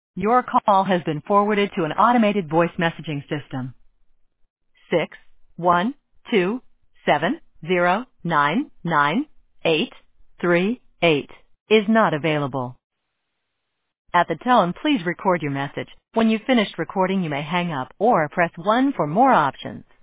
Your call has been forwarded to an automated voice messaging system. 61270998838 is not available. At the tone, please record your message. When you've finished recording, you may hang up or press 1 for more options.